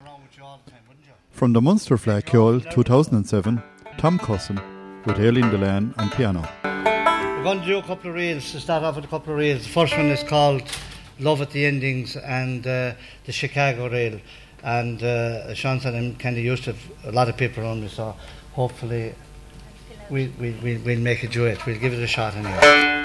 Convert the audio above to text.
From the Munster Fleadh Cheoil 2007, Tom Cusson with Aileen Delan on piano. We're going to do a couple of reels, to start off with a couple of reels. The first one is called Love at the Endings and the Chicago reel. And Sean said I'm kind of used to a lot of people around me, so hopefully we'll make a duet. We'll give it a shot anyway.